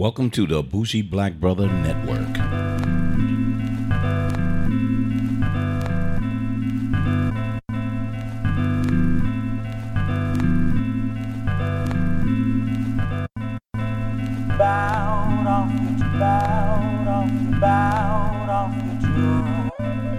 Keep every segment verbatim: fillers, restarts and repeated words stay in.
Welcome to the Bougie Black Brother Network. Bound off your bound off your bound off your jewel.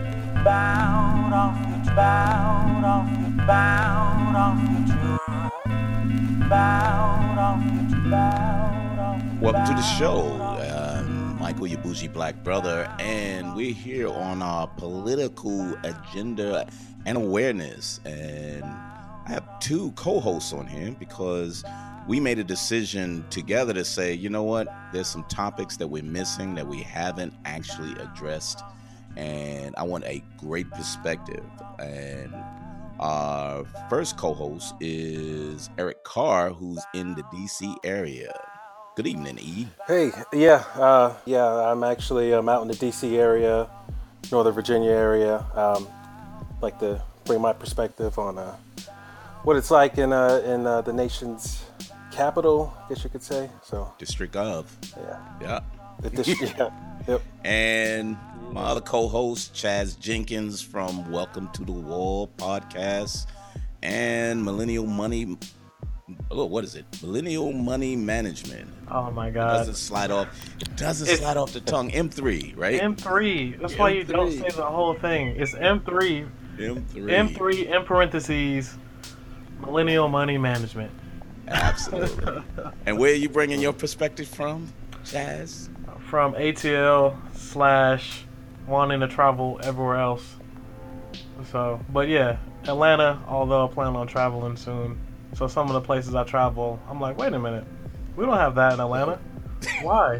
Bound off your bound off your bound off your jewel. Bound off your bound off your Welcome to the show. Uh, Michael, your Bougie Black Brother, and we're here on our political agenda and awareness. And I have two co-hosts on here because we made a decision together to say, you know what, there's some topics that we're missing that we haven't actually addressed, and I want a great perspective. And our first co-host is Eric Carr, who's in the D C area. Good evening, E. Hey, yeah, uh, yeah, I'm actually I'm out in the D C area, Northern Virginia area. Um, like to bring my perspective on uh, what it's like in uh, in uh, the nation's capital, I guess you could say. So District of. yeah, Yeah. the district. yeah, yep. And my other co-host, Chaz Jenkins from Welcome to the Wall podcast and Millennial Money. Oh, what is it? Millennial Money Management. Oh my It God. doesn't slide off. It doesn't It's- slide off the tongue. M three, right? M three. That's why you don't M three. say the whole thing. It's M three. M three. M three in parentheses. Millennial Money Management. Absolutely. And where are you bringing your perspective from, Chaz? From A T L slash wanting to travel everywhere else. So, but yeah, Atlanta. Although I plan on traveling soon, so some of the places I travel, I'm like, wait a minute, we don't have that in Atlanta. Why?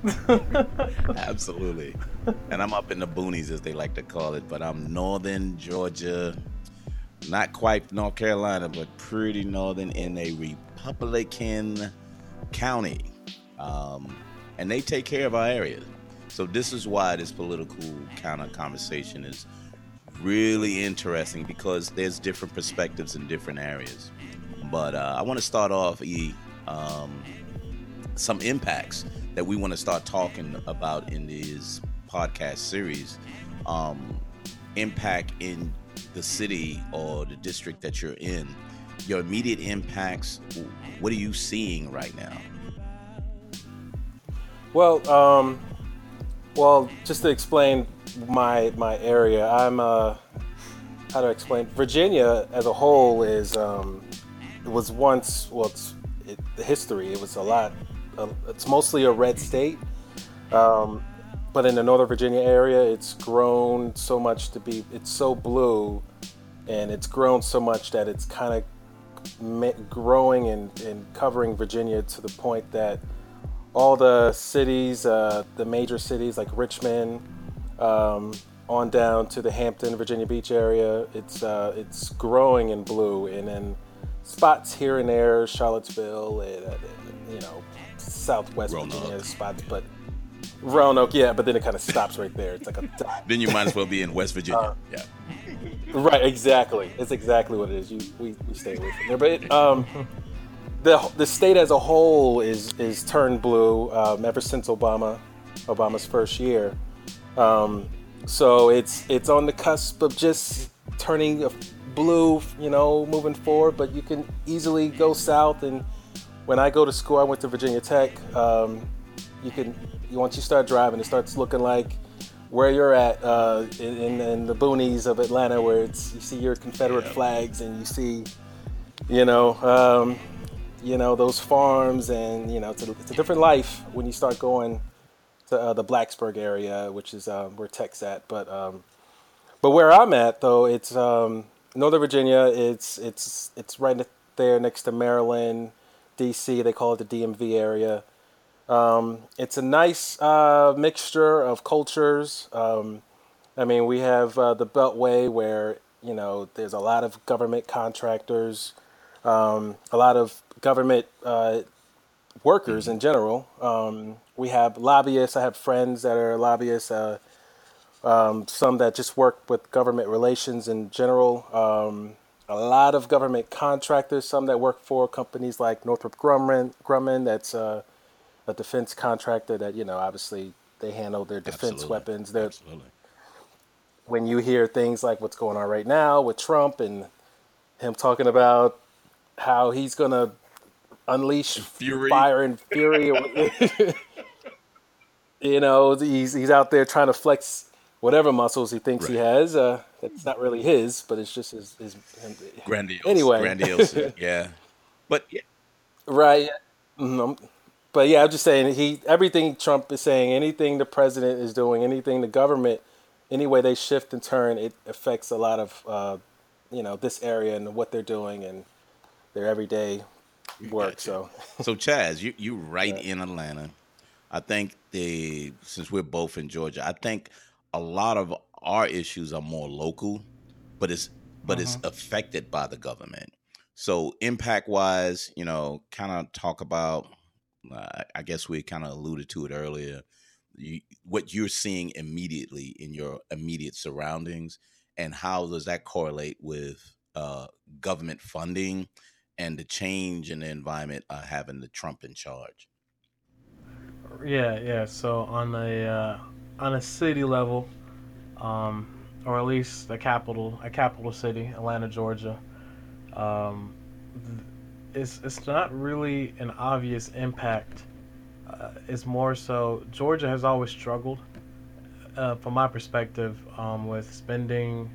Absolutely. And I'm up in the boonies, as they like to call it, but I'm northern Georgia, not quite North Carolina, but pretty northern in a Republican county. Um, and they take care of our area. So this is why this political kind of conversation is really interesting, because there's different perspectives in different areas. But uh, I want to start off, E, um, some impacts that we want to start talking about in this podcast series. Um, impact in the city or the district that you're in. Your immediate impacts, what are you seeing right now? Well, um, well, just to explain my my area, I'm uh, how to explain Virginia as a whole is um, it was once well, it's it, the history. It was a lot. Uh, it's mostly a red state, um, but in the Northern Virginia area, it's grown so much to be. It's so blue, and it's grown so much that it's kind of ma- growing and, and covering Virginia to the point that all the cities, uh, the major cities like Richmond, um, on down to the Hampton, Virginia Beach area, it's uh, it's growing in blue, and then spots here and there, Charlottesville, and, uh, you know, Southwest Roanoke. Virginia spots, but Roanoke, yeah, but then it kind of stops right there. It's like a dot. Then you might as well be in West Virginia. Uh, yeah. Right, exactly. It's exactly what it is. You we, we stay away from there, but it, um, the the state as a whole is is turned blue um, ever since Obama Obama's first year. Um, so it's it's on the cusp of just turning a blue, you know, moving forward. But you can easily go south. And when I go to school, I went to Virginia Tech. Um, you can once you start driving, it starts looking like where you're at uh, in, in, in the boonies of Atlanta, where it's you see your Confederate Yeah. flags and you see, you know, um, you know those farms, and you know it's a, it's a different life when you start going to uh, the Blacksburg area, which is uh, where Tech's at. But um, but where I'm at though, it's um, Northern Virginia. It's it's it's right there next to Maryland, D C. They call it the D M V area. Um, it's a nice uh, mixture of cultures. Um, I mean, we have uh, the Beltway, where you know there's a lot of government contractors, um, a lot of government uh, workers in general. Um, we have lobbyists. I have friends that are lobbyists. Uh, um, some that just work with government relations in general. Um, a lot of government contractors. Some that work for companies like Northrop Grumman. Grumman that's uh, a defense contractor that, you know, obviously they handle their defense Absolutely. weapons. They're, Absolutely. when you hear things like what's going on right now with Trump and him talking about how he's going to unleash Fury. fire and fury, you know, he's, he's out there trying to flex whatever muscles he thinks he Right. has. Uh, it's not really his, but it's just his. his him. Grandiose. Anyway, Grandiose. Yeah. But yeah. right. Mhm. But yeah, I'm just saying he everything Trump is saying, anything the president is doing, anything the government, any way they shift and turn, it affects a lot of uh, you know, this area and what they're doing and their everyday work. Gotcha. So So Chaz, you you right in Atlanta. I think the since we're both in Georgia, I think a lot of our issues are more local, but it's but it's Hmm. affected by the government. So impact wise, you know, kind of talk about. Uh, I guess we kind of alluded to it earlier. You, what you're seeing immediately in your immediate surroundings, and how does that correlate with uh, government funding and the change in the environment uh, having the Trump in charge? Yeah, yeah. So on a uh, on a city level, um, or at least the capital, a capital city, Atlanta, Georgia. Um, th- it's it's not really an obvious impact. Uh, it's more so Georgia has always struggled, uh, from my perspective, um, with spending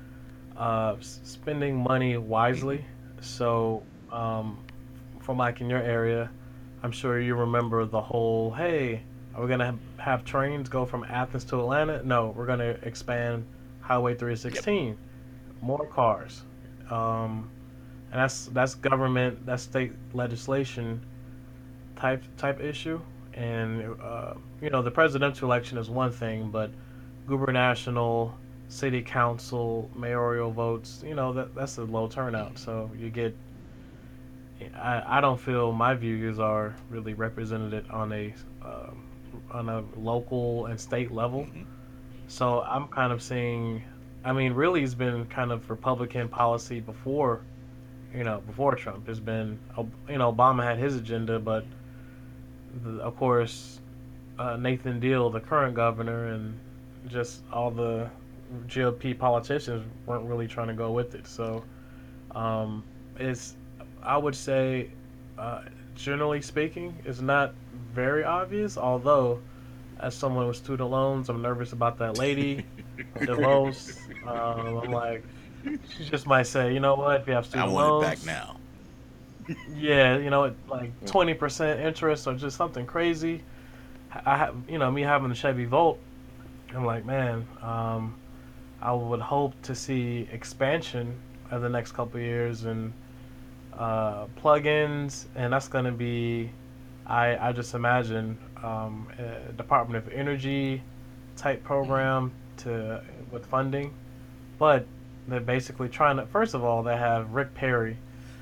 uh, s- spending money Hmm. wisely. So, um, from like in your area, I'm sure you remember the whole, hey, are we gonna ha- have trains go from Athens to Atlanta? No, we're gonna expand Highway Yep. three sixteen, more cars. Um, and that's that's government, that's state legislation type type issue. And uh, you know, the presidential election is one thing, but gubernational, city council, mayoral votes, you know, that that's a low turnout. Hmm. So you get, I, I don't feel my views are really represented on a um, on a local and state level. Hmm. So I'm kind of seeing, I mean, really, it's been kind of Republican policy before, you know, before Trump. It's been, you know, Obama had his agenda, but the, of course, uh, Nathan Deal, the current governor, and just all the G O P politicians weren't really trying to go with it. So um, it's, I would say, uh, generally speaking, it's not very obvious. Although, as someone with student loans, I'm nervous about that lady, DeVos. Um, I'm like, she just might say, you know what, if you have I student want it back loans, now. yeah, you know, like twenty percent interest or just something crazy. I have, you know, me having a Chevy Volt, I'm like, man, um, I would hope to see expansion of the next couple of years and uh, plugins, and that's going to be, I, I just imagine, um, a Department of Energy type Hmm. program to with funding, but they're basically trying to. First of all, they have Rick Perry,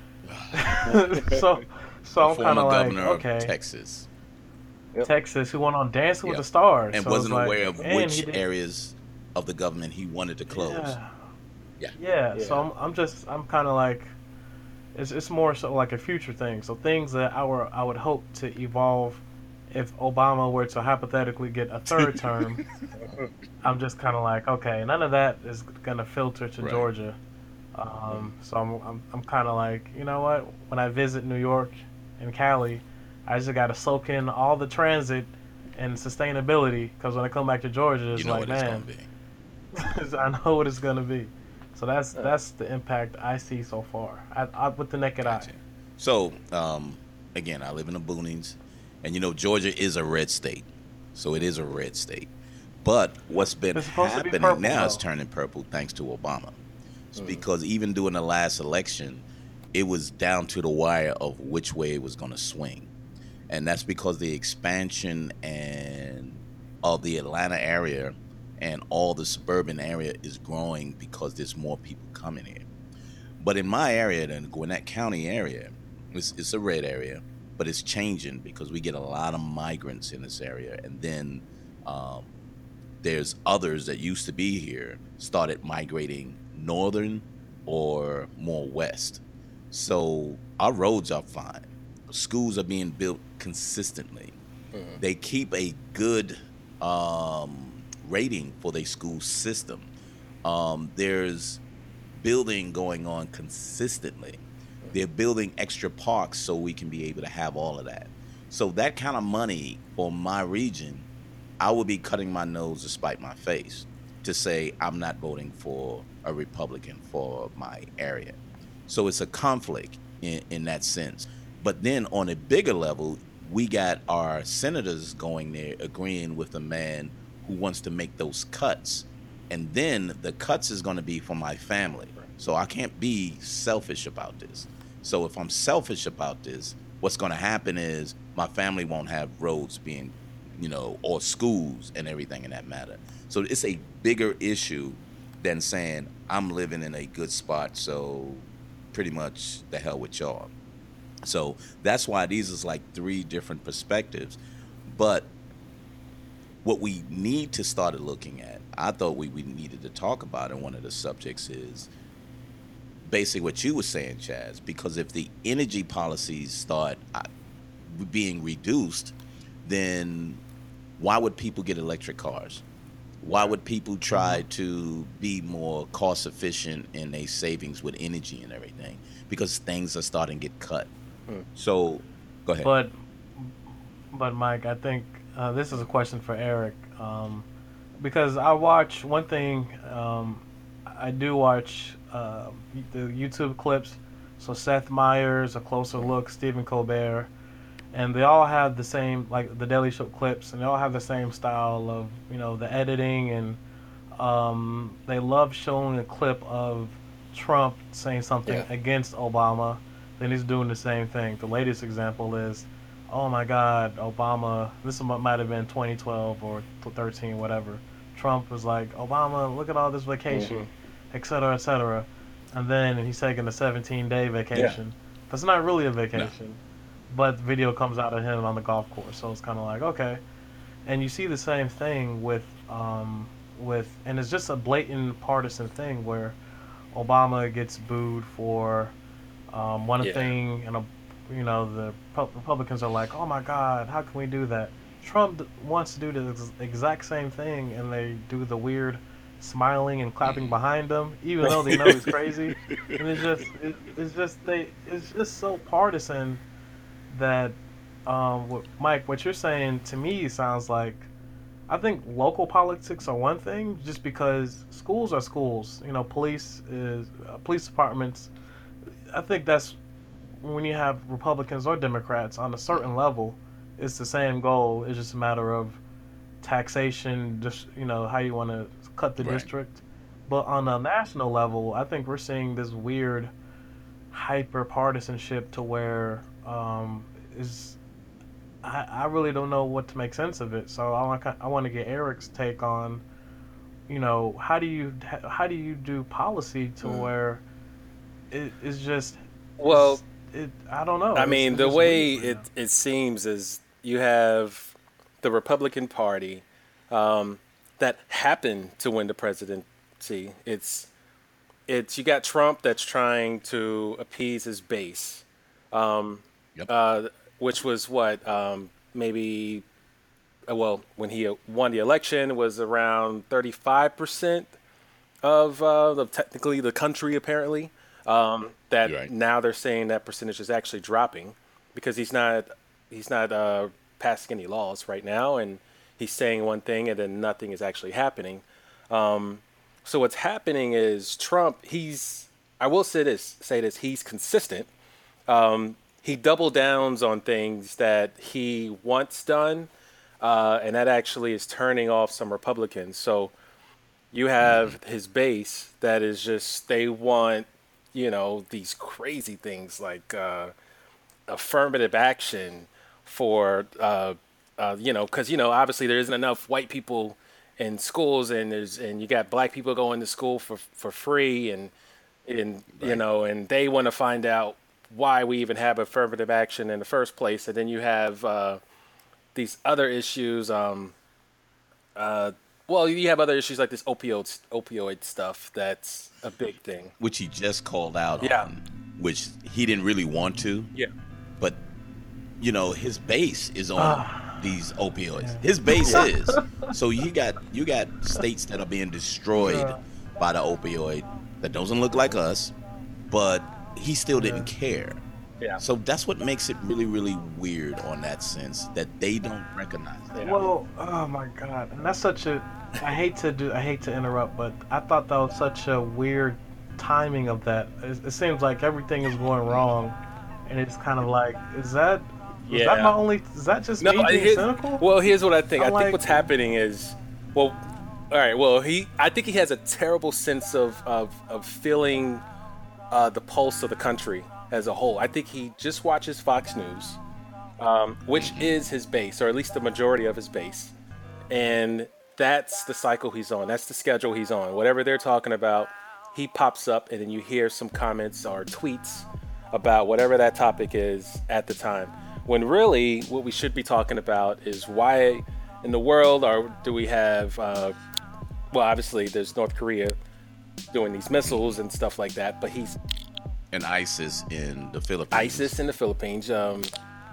so The so I'm kind former of like, governor of okay, Texas. yep. Texas, who went on Dancing with the Yep. Stars, And so it's wasn't like, aware of and he which did, areas of the government he wanted to close. yeah, Yeah. yeah. So Yeah. I'm I'm just I'm kind of like, it's it's more so like a future thing. So things that I were I would hope to evolve if Obama were to hypothetically get a third term. I'm just kind of like, okay, none of that is gonna filter to Right. Georgia. Um, so I'm I'm, I'm kind of like, you know what? When I visit New York and Cali, I just got to soak in all the transit and sustainability. Because when I come back to Georgia, You it's know like, what it's going man, to be. I know what it's gonna be. So that's Uh, that's the impact I see so far, I, I, with the naked eye. Gotcha. So, um, again, I live in the boonies, and you know, Georgia is a red state. So it is a red state. But what's been It's supposed to be happening purple now is though. turning purple thanks to Obama. It's mm, because even during the last election, it was down to the wire of which way it was going to swing. And that's because the expansion and of the Atlanta area and all the suburban area is growing because there's more people coming here. But in my area, the Gwinnett County area, it's, it's a red area, but it's changing because we get a lot of migrants in this area. And then um, there's others that used to be here started migrating northern or more west. So our roads are fine. Schools are being built consistently. Mm-hmm. They keep a good um, rating for their school system. Um, there's building going on consistently. They're building extra parks so we can be able to have all of that. So that kind of money for my region, I would be cutting my nose to spite my face to say I'm not voting for a Republican for my area. So it's a conflict in, in that sense. But then on a bigger level, we got our senators going there agreeing with a man who wants to make those cuts. And then the cuts is going to be for my family. So I can't be selfish about this. So if I'm selfish about this, what's going to happen is my family won't have roads being, you know, or schools and everything in that matter. So it's a bigger issue than saying I'm living in a good spot, so pretty much the hell with y'all. So that's why these is like three different perspectives. But what we need to start looking at, I thought we, we needed to talk about in one of the subjects is basically what you were saying, Chaz, because if the energy policies start being reduced, then why would people get electric cars? Why would people try to be more cost efficient in their savings with energy and everything? Because things are starting to get cut. Hmm. So, go ahead. But, but Mike, I think uh, this is a question for Eric, um, because I watch one thing. Um, I do watch uh, the YouTube clips. So Seth Meyers, A Closer Look, Stephen Colbert, and they all have the same, like the Daily Show clips, and they all have the same style of, you know, the editing, and um, they love showing a clip of Trump saying something yeah. against Obama. Then he's doing the same thing. The latest example is, oh my God, Obama. This might have been twenty twelve or thirteen, whatever. Trump was like, Obama, look at all this vacation. Mm-hmm. et cetera, et cetera. And then he's taking a seventeen-day vacation. Yeah. That's not really a vacation. No. But the video comes out of him on the golf course. So it's kind of like, okay. And you see the same thing with, um, with, and it's just a blatant partisan thing where Obama gets booed for um, one yeah. thing, and, a, you know, the Republicans are like, oh my God, how can we do that? Trump wants to do the exact same thing, and they do the weird smiling and clapping behind him, even though they know he's crazy. And it's just, it, it's just they, it's just so partisan that, um, what, Mike, what you're saying to me sounds like, I think local politics are one thing, just because schools are schools. You know, police is uh, police departments. I think that's when you have Republicans or Democrats on a certain level, it's the same goal. It's just a matter of taxation, just, you know, how you want to cut the right. district. But on a national level, I think we're seeing this weird hyper partisanship to where um, is I, I really don't know what to make sense of it. So I want I want to get Eric's take on, you know, how do you how do you do policy to mm. where it is just well it I don't know. I it's, mean it's the way it it seems is you have the Republican Party um, that happened to win the presidency. It's it's you got Trump that's trying to appease his base, um, yep. uh, which was what um, maybe well when he won the election was around thirty-five percent of uh, the, technically the country apparently. Um, that right. Now they're saying that percentage is actually dropping because he's not he's not uh, passing any laws right now, and he's saying one thing and then nothing is actually happening. Um, so what's happening is Trump, he's, I will say this, say this, he's consistent. Um, he double downs on things that he wants done, uh, and that actually is turning off some Republicans. So you have mm-hmm. his base that is just, they want, you know, these crazy things like uh, affirmative action for, uh, uh, you know, because, you know, obviously there isn't enough white people in schools, and there's and you got black people going to school for, for free, and and right. you know, and they want to find out why we even have affirmative action in the first place, and then you have uh, these other issues. Um, uh, well, you have other issues like this opioid opioid stuff that's a big thing, which he just called out yeah. on, which he didn't really want to. Yeah, but you know, his base is on. Uh. these opioids. His base is. So you got you got states that are being destroyed Yeah. by the opioid that doesn't look like us, but he still didn't care. Yeah. So that's what makes it really, really weird on that sense that they don't recognize that. Well, oh my God, and that's such a. I hate to do. I hate to interrupt, but I thought that was such a weird timing of that. It, it seems like everything is going wrong, and it's kind of like, is that? Is Yeah. that my only? Is that just No, me being here's- cynical? well, here's what I think. I'm I think like- what's happening is, well, all right. Well, he, I think he has a terrible sense of of of feeling uh, the pulse of the country as a whole. I think he just watches Fox News, um, which is his base, or at least the majority of his base, and that's the cycle he's on. That's the schedule he's on. Whatever they're talking about, he pops up, and then you hear some comments or tweets about whatever that topic is at the time. When really, what we should be talking about is why in the world or do we have, uh, well, obviously there's North Korea doing these missiles and stuff like that, but he's And ISIS in the Philippines. ISIS in the Philippines. Um,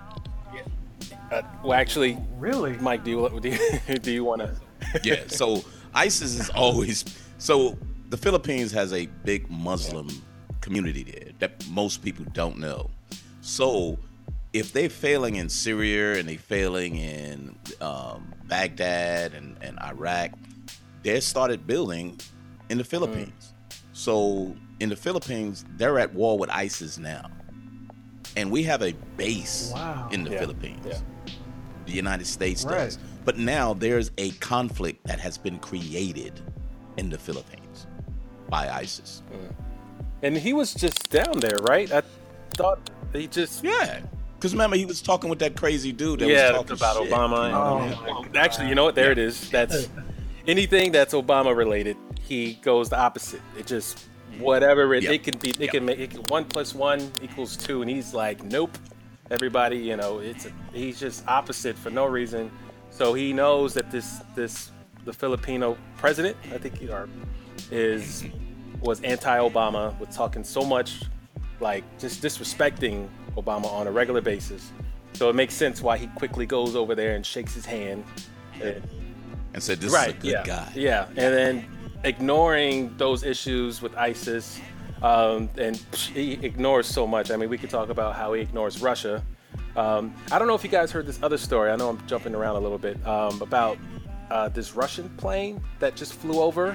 uh, well, actually, Really? Mike, do you do you, do you want to? Yeah, so ISIS is always so the Philippines has a big Muslim community there that most people don't know. So if they're failing in Syria and they're failing in um, Baghdad and, and Iraq, they started building in the Philippines. So in the Philippines, they're at war with ISIS now. And we have a base Wow. in the Yeah, Philippines. yeah. The United States Right. does. But now there's a conflict that has been created in the Philippines by ISIS. And he was just down there, right? I thought he just Yeah. Because remember, he was talking with that crazy dude that yeah was talking about shit. Obama. And, Oh, yeah. my God. Actually, you know what? There it is. That's anything that's Obama related. He goes the opposite. It just whatever it, Yeah. it can be. It can make it can, one plus one equals two, and he's like, nope. Everybody, you know, it's a, he's just opposite for no reason. So he knows that this this the Filipino president, I think, he or is was anti-Obama, was talking so much, like just disrespecting Obama on a regular basis. So it makes sense why he quickly goes over there and shakes his hand. And, And said, this right, is a good yeah, guy. yeah, and then ignoring those issues with ISIS, um, and psh, he ignores so much. I mean, we could talk about how he ignores Russia. Um, I don't know if you guys heard this other story. I know I'm jumping around a little bit um, about uh, this Russian plane that just flew over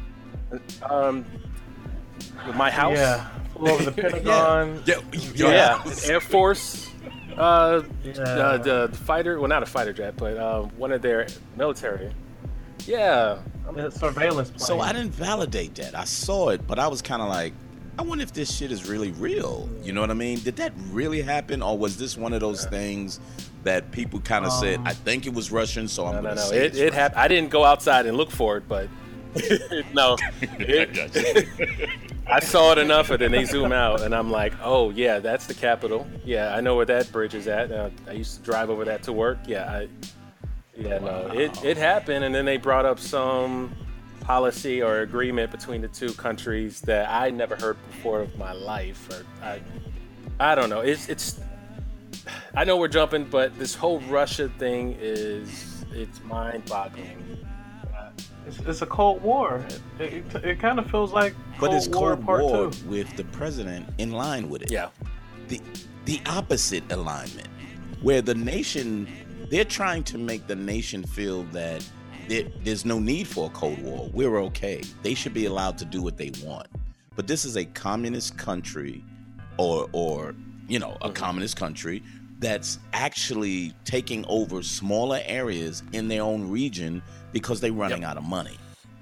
um, my house. Yeah. Flew over the Pentagon. Yeah. Yeah, yeah. an Air Force uh, Yeah. uh, the fighter, well, not a fighter jet, but um, one of their military. Yeah, The surveillance plane. So I didn't validate that. I saw it, but I was kind of like, I wonder if this shit is really real. You know what I mean? Did that really happen, or was this one of those things that people kind of said, Um, I think it was Russian, so I'm no, no, going to no. say It, it's it Russian. happened. I didn't go outside and look for it, but no, it, I saw it enough, and then they zoom out, and I'm like, oh yeah, that's the Capitol. Yeah, I know where that bridge is at. Uh, I used to drive over that to work. Yeah, I, yeah, no, it it happened, and then they brought up some policy or agreement between the two countries that I never heard before of my life. Or I, I don't know. It's it's. I know we're jumping, but this whole Russia thing is it's mind-boggling. It's, it's a Cold War. It, it, it kind of feels like But Cold it's War Cold Part War Two. with the president in line with it. Yeah. The the opposite alignment, where the nation, they're trying to make the nation feel that there, there's no need for a Cold War. We're okay. They should be allowed to do what they want. But this is a communist country, or or you know, a communist country that's actually taking over smaller areas in their own region because they're running Yep. out of money.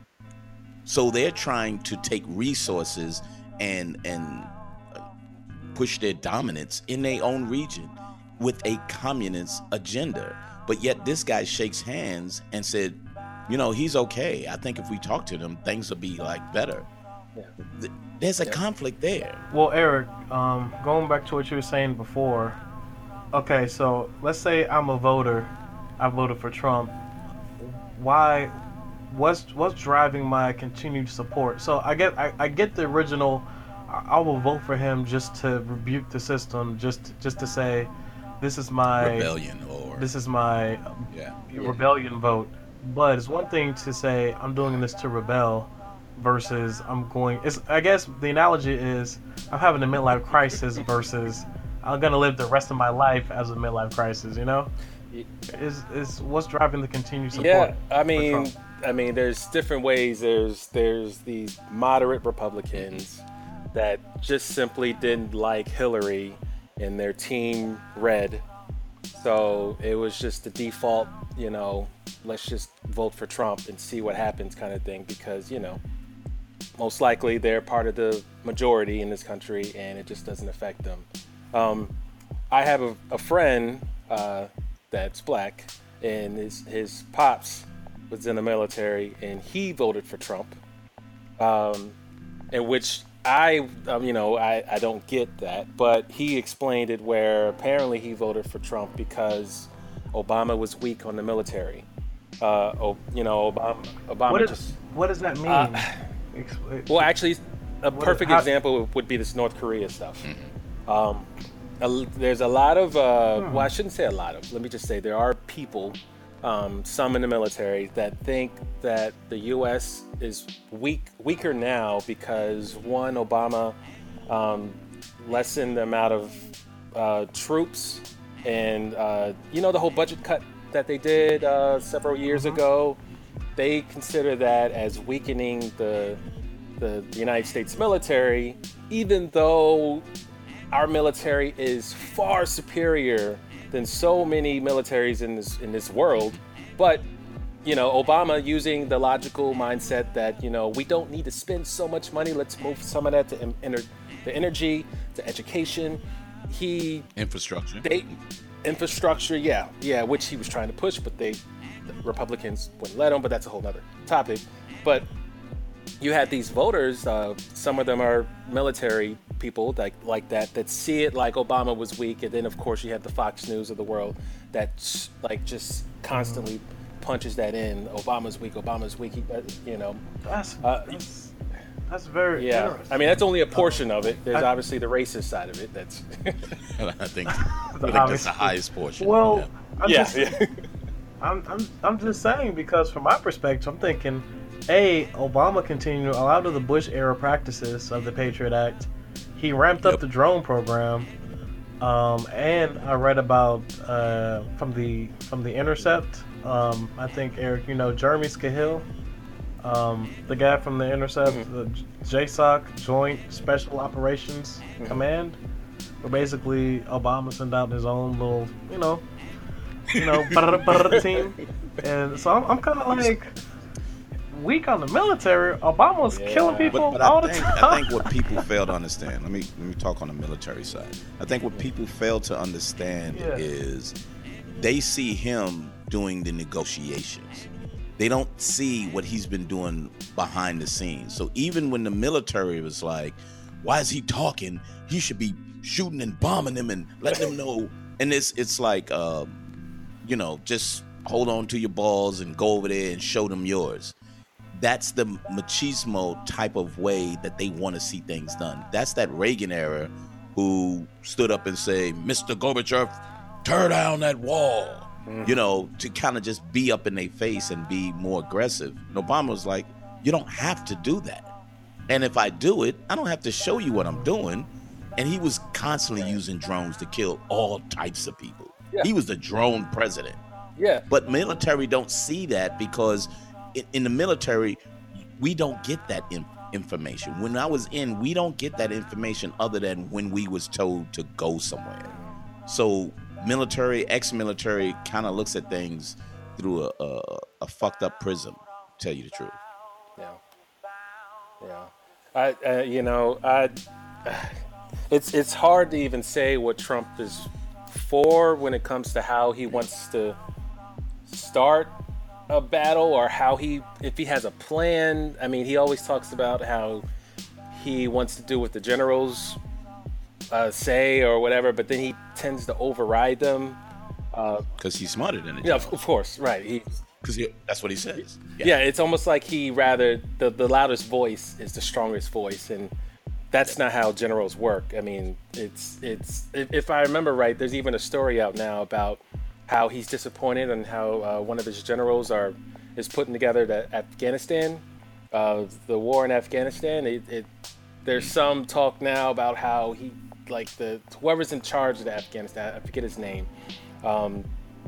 So they're trying to take resources and and push their dominance in their own region with a communist agenda. But yet this guy shakes hands and said, you know, he's okay. I think if we talk to them, things will be like better. Yeah. Th- There's a conflict there. Well, Eric, um, going back to what you were saying before. Okay, so let's say I'm a voter. I voted for Trump. Why? What's what's driving my continued support? So I get I, I get the original. I, I will vote for him just to rebuke the system, just just to say, this is my rebellion or this is my yeah. rebellion vote. But it's one thing to say I'm doing this to rebel versus I'm going. It's I guess the analogy is I'm having a midlife crisis versus I'm gonna live the rest of my life as a midlife crisis. You know, is is what's driving the continued support? Yeah, I for mean, Trump? I mean, there's different ways. There's there's these moderate Republicans that just simply didn't like Hillary and their team red. So it was just the default, you know, let's just vote for Trump and see what happens kind of thing, because, you know, most likely they're part of the majority in this country and it just doesn't affect them. Um, I have a, a friend uh, that's black, and his, his pops was in the military and he voted for Trump, um, in which I, um, you know, I, I don't get that, but he explained it where apparently he voted for Trump because Obama was weak on the military. Uh, oh, you know, Obama, Obama What, just... is, what does that mean? Uh, Ex- Well, actually, a What- perfect how- example would be this North Korea stuff. Um, a- there's a lot of, uh, well, I shouldn't say a lot of, let me just say there are people, um, some in the military, that think that the U S is weak, weaker now because, one, Obama um, lessened the amount of uh, troops, and, uh, you know, the whole budget cut that they did uh, several years ago. They consider that as weakening the, the the United States military, even though our military is far superior than so many militaries in this in this world. But, you know, Obama, using the logical mindset that, you know, we don't need to spend so much money, let's move some of that to en- ener- the energy, to education. He Infrastructure. they infrastructure, yeah, yeah, which he was trying to push, but they the Republicans wouldn't let him. But that's a whole other topic. But you had these voters, uh, some of them are military people like like that, that see it like Obama was weak, and then of course you have the Fox News of the world that like just constantly punches that in. Obama's weak. Obama's weak. He, uh, you know. That's, Uh, that's that's very Yeah, interesting. I mean that's only a portion of it. There's I- obviously the racist side of it. That's I think I think that's the highest portion. Well, Yeah. I'm yeah, just, yeah. I'm, I'm, I'm just saying, because from my perspective, I'm thinking, A, Obama continued a lot of the Bush era practices of the Patriot Act. He ramped up Yep. the drone program, um, and I read about uh, from the from the Intercept. Um, I think, Eric, you know Jeremy Scahill, um, the guy from the Intercept, the J SOC, Joint Special Operations Command, where basically Obama sent out his own little, you know, you know, brr, brr, team. And so I'm, I'm kind of like weak on the military. Obama was Yeah. killing people But, but all I, the think, time. I think what people fail to understand. Let me let me talk on the military side. I think what people fail to understand Yeah. is they see him doing the negotiations. They don't see what he's been doing behind the scenes. So even when the military was like, "Why is he talking? He should be shooting and bombing them and letting them know." And it's it's like, uh, you know, just hold on to your balls and go over there and show them yours. That's the machismo type of way that they want to see things done. That's that Reagan era who stood up and say, "Mister Gorbachev, tear down that wall." Mm-hmm. You know, to kind of just be up in their face and be more aggressive. And Obama was like, you don't have to do that. And if I do it, I don't have to show you what I'm doing. And he was constantly using drones to kill all types of people. Yeah. He was the drone president. Yeah. But military don't see that, because in, in the military, we don't get that in, information. When I was in, we don't get that information other than when we was told to go somewhere. So military, ex-military kind of looks at things through a, a, a fucked up prism, to tell you the truth. Yeah, yeah. I, uh, you know, I. It's it's hard to even say what Trump is for when it comes to how he wants to start a battle, or how he, if he has a plan. I mean, he always talks about how he wants to do what the generals uh, say or whatever, but then he tends to override them. Because he's smarter than it. Yeah, of course, right. He, Because that's what he says. yeah, it's almost like he rather the, the loudest voice is the strongest voice, and that's not how generals work. I mean, it's it's if, if I remember right, there's even a story out now about how he's disappointed and how uh, one of his generals are is putting together the Afghanistan, uh, the war in Afghanistan. It, it there's some talk now about how he like the whoever's in charge of the Afghanistan, I forget his name. Um,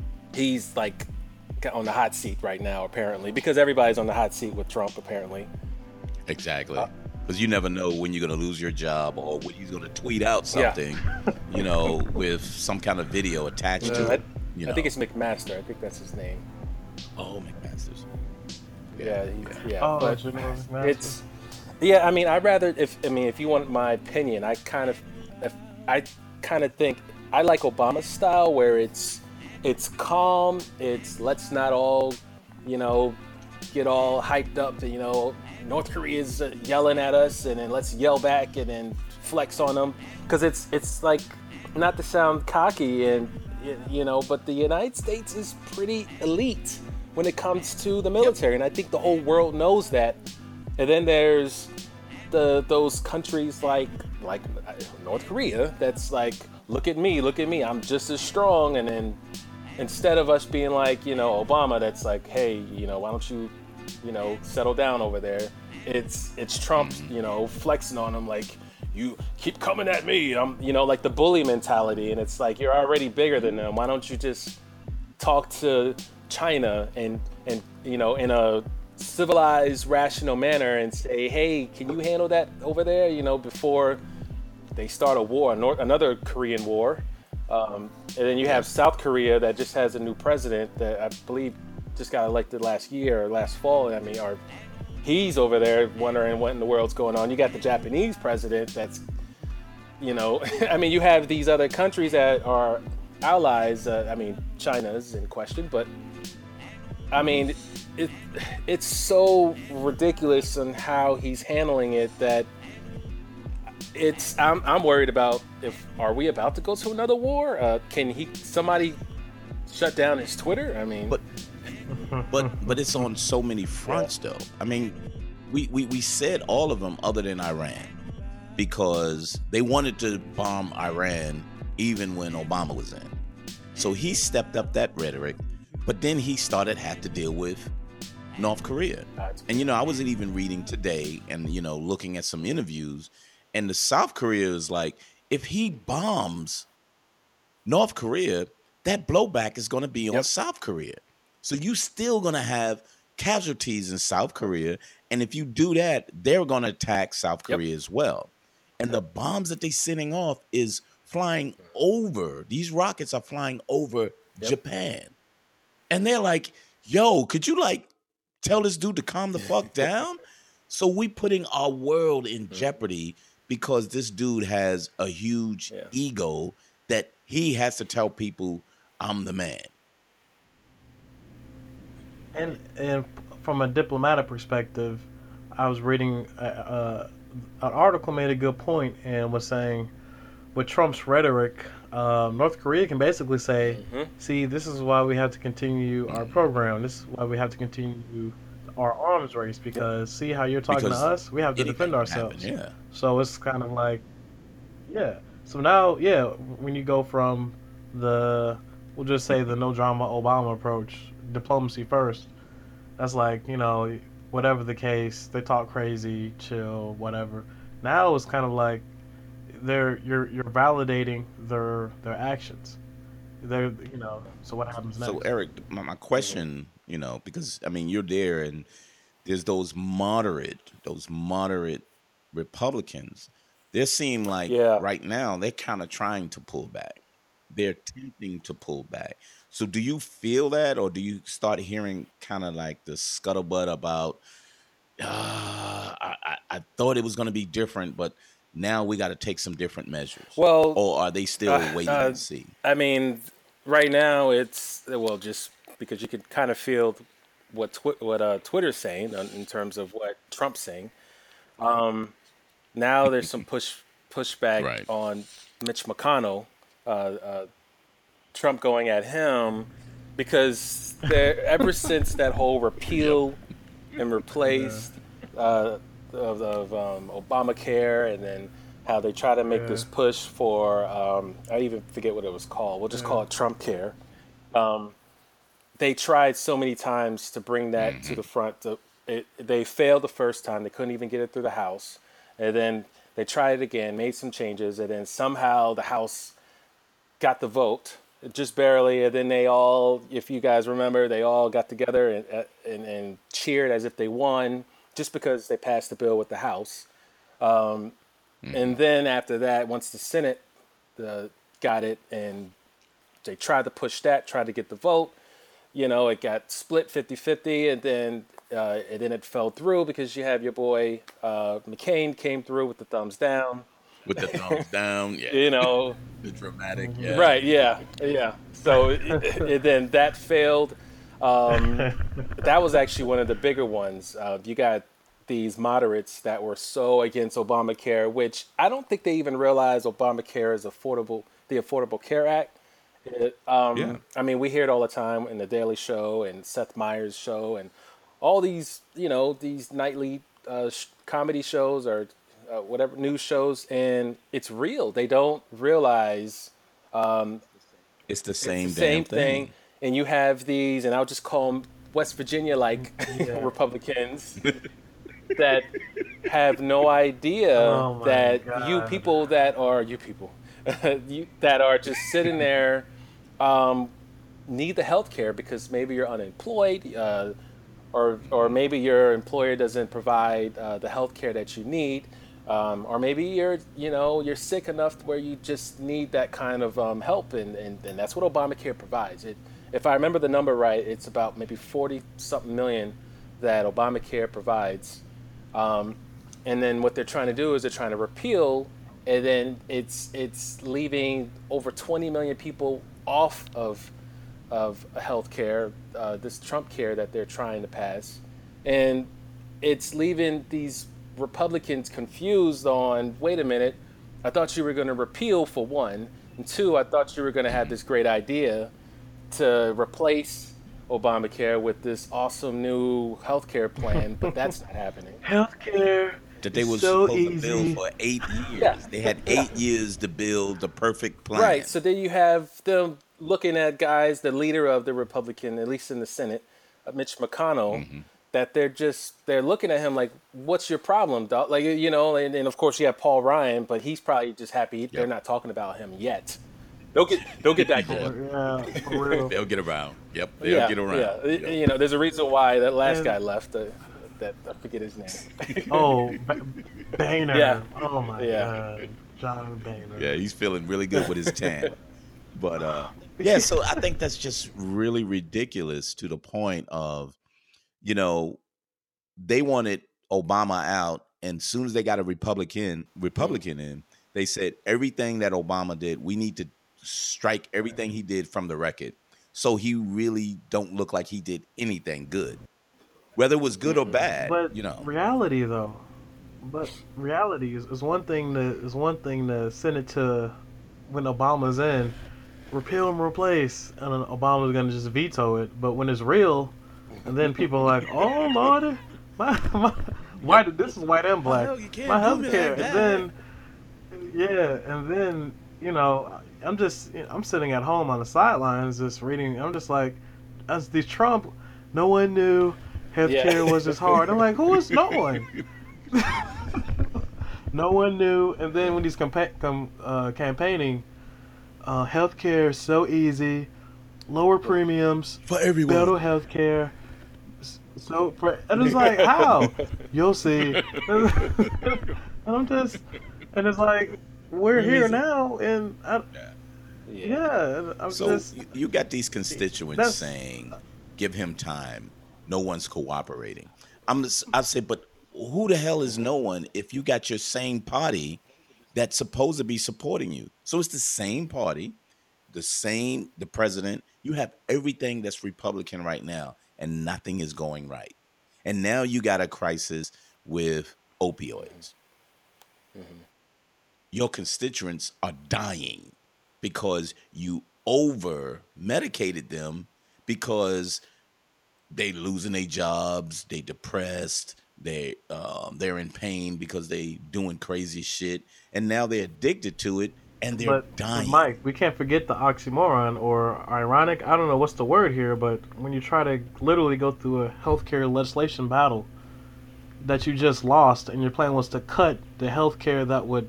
he's like on the hot seat right now, apparently, because everybody's on the hot seat with Trump, apparently. Exactly. Because you never know when you're going to lose your job or when he's going to tweet out something, yeah. you know, with some kind of video attached uh, to I, it. You know. I think it's McMaster. I think that's his name. Oh, McMaster's. Yeah, yeah. He, yeah. Oh, but you know, it's yeah. I mean, I'd rather if I mean, if you want my opinion, I kind of, if, I kind of think I like Obama's style where it's it's calm. It's let's not all, you know, get all hyped up to, you know, North Korea's yelling at us and then let's yell back and then flex on them, because it's it's like, not to sound cocky and you know, but the United States is pretty elite when it comes to the military, and I think the whole world knows that. And then there's the those countries like like North Korea that's like, look at me, look at me, I'm just as strong. And then instead of us being like, you know, Obama, that's like, hey, you know, why don't you, you know, settle down over there? It's it's Trump, you know, flexing on them like, you keep coming at me. I'm, you know, like the bully mentality. And it's like, you're already bigger than them. Why don't you just talk to China and, and you know, in a civilized, rational manner and say, hey, can you handle that over there? You know, before they start a war, another Korean war. Um, and then you have South Korea that just has a new president that I believe just got elected last year or last fall. I mean, or he's over there wondering what in the world's going on. You got the Japanese president that's, you know, I mean, you have these other countries that are allies. Uh, I mean, China's in question, but I mean, it it's so ridiculous on how he's handling it that it's I'm I'm worried about if are we about to go to another war? Uh, can he somebody shut down his Twitter? I mean, but but but it's on so many fronts though. I mean, we, we we said all of them other than Iran, because they wanted to bomb Iran even when Obama was in. So he stepped up that rhetoric, but then he started had to deal with North Korea. And you know, I wasn't even reading today and you know looking at some interviews, and the South Korea is like, if he bombs North Korea, that blowback is going to be on yep. South Korea. So you still going to have casualties in South Korea. And if you do that, they're going to attack South Korea yep. as well. And the bombs that they're sending off is flying over. These rockets are flying over yep. Japan. And they're like, yo, could you like tell this dude to calm the fuck down? So we putting our world in jeopardy because this dude has a huge yeah. ego that he has to tell people, I'm the man. And and from a diplomatic perspective, I was reading uh, uh, an article made a good point and was saying, with Trump's rhetoric, uh, North Korea can basically say, mm-hmm. see, this is why we have to continue our program. This is why we have to continue our arms race, because see how you're talking because to us? We have to defend ourselves. Happen, yeah. So it's kind of like, yeah. So now, yeah, when you go from the, we'll just say the no drama Obama approach, diplomacy first, that's like, you know, whatever the case, they talk crazy, chill, whatever. Now it's kind of like they're you're you're validating their their actions. They're, you know, so what happens next? So Eric, my, my question, you know, because I mean you're there and there's those moderate, those moderate Republicans. They seem like yeah. right now they're kind of trying to pull back. They're attempting to pull back. So do you feel that, or do you start hearing kind of like the scuttlebutt about, uh, I, I, I thought it was going to be different, but now we got to take some different measures? Well, or are they still uh, waiting uh, to see? I mean, right now it's, well, just because you can kind of feel what twi- what uh, Twitter's saying in terms of what Trump's saying. Um, now there's some push pushback right. on Mitch McConnell. Uh, uh, Trump going at him because there, ever since that whole repeal and replaced uh, of, of um, Obamacare, and then how they try to make Yeah. this push for um, I even forget what it was called. We'll just Yeah. call it Trump Care. They tried so many times to bring that to the front. To, it, they failed the first time. They couldn't even get it through the House, and then they tried it again, made some changes, and then somehow the House got the vote just barely, and then they all, if you guys remember, they all got together and, uh, and, and cheered as if they won just because they passed the bill with the House. And then after that, once the Senate uh, got it and they tried to push that, tried to get the vote, you know, it got split fifty-fifty, and then uh, and then it fell through because you have your boy uh, McCain came through with the thumbs down, With the thumbs down, yeah. you know. The dramatic, yeah. Right, yeah, yeah. So and then that failed. Um, that was actually one of the bigger ones. Uh, you got these moderates that were so against Obamacare, which I don't think they even realize Obamacare is affordable, the Affordable Care Act. It, um, Yeah. I mean, we hear it all the time in the Daily Show and Seth Meyers' show and all these, you know, these nightly uh, sh- comedy shows or uh, whatever news shows, and it's real. They don't realize It's the same it's the damn same thing. thing. And you have these, and I'll just call them West Virginia like Yeah. Republicans that have no idea Oh my that God. you people that are you people you, that are just sitting there um, need the health care because maybe you're unemployed, uh, or or maybe your employer doesn't provide uh, the health care that you need, um, or maybe you're you know you're sick enough where you just need that kind of um, help, and, and and that's what Obamacare provides. It, if I remember the number right, it's about maybe forty something million that Obamacare provides. Um, and then what they're trying to do is they're trying to repeal, and then it's it's leaving over twenty million people off of of health care, uh, this Trump care that they're trying to pass, and it's leaving these Republicans confused on, wait a minute, I thought you were going to repeal for one, and two, I thought you were going to have this great idea to replace Obamacare with this awesome new healthcare plan, but that's not happening. Healthcare That they is was so supposed easy. to build for eight years. Yeah. They had eight years to build the perfect plan. Right. So then you have them looking at guys, the leader of the Republican, at least in the Senate, uh, Mitch McConnell, that they're just they're looking at him like, "What's your problem, dog?" Like you know, and, and of course you have Paul Ryan, but he's probably just happy they're Yep. not talking about him yet. They'll get they'll get back there. Yeah, for real. They'll get around. Yep, they'll Yeah, get around. yeah. Yep. You know, there's a reason why that last And- guy left. Uh, that I forget his name. Oh, B- Boehner. Yeah. Oh my Yeah. God, John Boehner. Yeah, he's feeling really good with his tan. But uh yeah, so I think that's just really ridiculous to the point of, you know, they wanted Obama out, and as soon as they got a Republican Republican in, they said everything that Obama did, we need to strike everything he did from the record. So he really don't look like he did anything good. Whether it was good or bad, But you know. reality though, but reality is, is one thing to is one thing to send it to when Obama's in, repeal and replace, and then Obama's gonna just veto it. But when it's real, and then people are like, oh Lord, my, my why did this is white and black, hell you can't my do health me care, like and that. then yeah, and then you know I'm just I'm sitting at home on the sidelines just reading. I'm just like, as the Trump, no one knew healthcare Yeah. was as hard. I'm like, who is no one? No one knew. And then when he's compa- com- uh, campaigning, uh, healthcare is so easy, lower premiums, For everyone. better healthcare. s- So, for, and it's like, how? You'll see. And I'm just, and it's like, we're here Easy. now, and I, Yeah. yeah, and I'm So just. you- you got these constituents That's- saying, "Give him time." No one's cooperating. I'm. Just, I say, but who the hell is no one if you got your same party that's supposed to be supporting you? So it's the same party, the same the president. You have everything that's Republican right now, and nothing is going right. And now you got a crisis with opioids. Your constituents are dying because you over medicated them because they losing their jobs, they depressed, They um, they're in pain because they doing crazy shit, and now they're addicted to it, and they're But, but dying. Mike, we can't forget the oxymoron or ironic. I don't know what's the word here, but when you try to literally go through a healthcare legislation battle that you just lost, and your plan was to cut the healthcare that would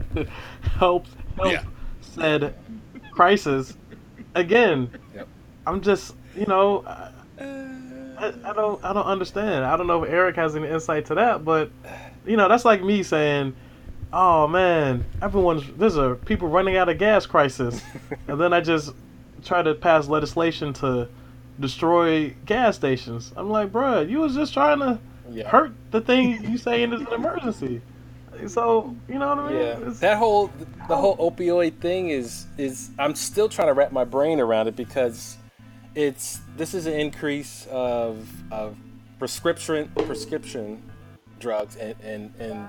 help help Yeah. said crisis. Again, Yep. I'm just you know. I, I, I don't I don't understand. I don't know if Eric has any insight to that, but you know that's like me saying, "Oh man, everyone's there's a people running out of gas crisis," and then I just try to pass legislation to destroy gas stations. I'm like, bruh, you was just trying to Yeah. hurt the thing you saying is an emergency. So you know what I mean? Yeah, It's- that whole the whole opioid thing is is I'm still trying to wrap my brain around it because it's this is an increase of of prescription prescription drugs and and, and